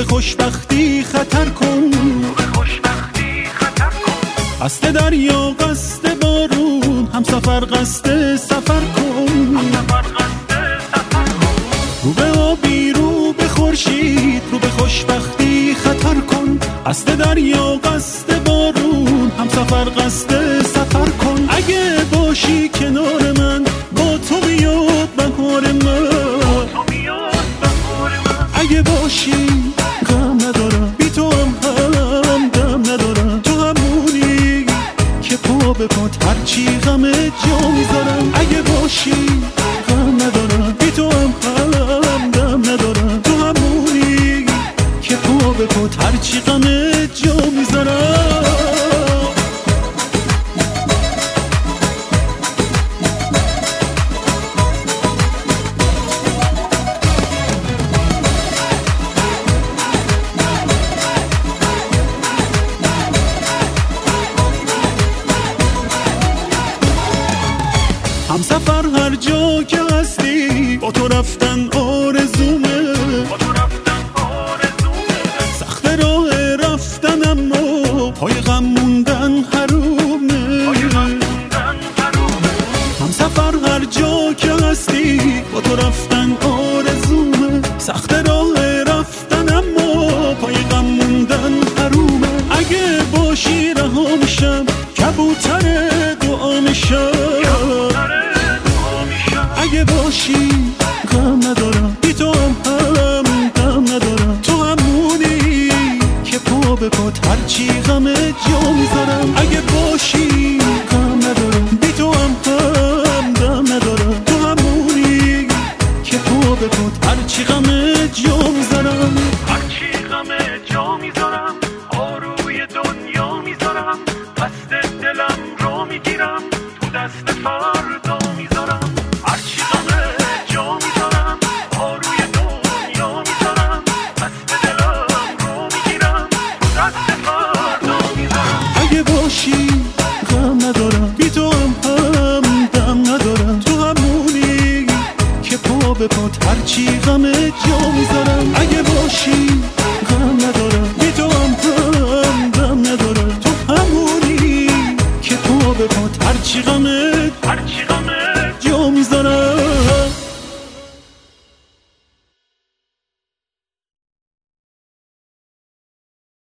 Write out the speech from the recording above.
خوشبختی خطر کن، قصد دریا قصد بارون، هم سفر قصد سفر کن. رو به آبی رو به خورشید، رو به خوشبختی خطر کن. قصد دریا قصد بارون، هم سفر قصد سفر کن. اگه باشی کنار من، با تو میاد بهار من. اگه باشی غم ندارم، بی تو هم دم ندارم. تو همونی که پا به پات هرچی غم جا میذارم. اگه باشی غم ندارم، بی تو هم دم ندارم. تو همونی که پا به پات هرچی غم جا میذارم. هم سفر هر جا که هستی، با تو رفتن آرزومه. سخت راه رفتن اما پای غم موندن حرومه. هم سفر هر جا که هستی، با تو رفتن آرزومه. سخت راه رفتن اما پای غم موندن حرومه. اگه باشی رها میشم، کبوتر دعا میشم. اگه باشی غم ندارم، بی تو هم دم ندارم. تو همونی که پا به پات هرچی غم جا میذارم. اگه باشی غم ندارم، بی تو هم دم ندارم. تو همونی که پا به پات هرچی غم جا میذارم. هرچی غم جا میذارم، آروی دنیا میذارم. دست دلم رو میگیرم، تو دست فردا میذارم. هرچی غم جا میذارم، آروی دنیا میذارم. دست دلم رو میگیرم، تو دست فردا میذارم. اگه باشی غم ندارم، بی تو هم دم ندارم. تو همونی که پا به پات هرچی غم جا میذارم. اگه باشی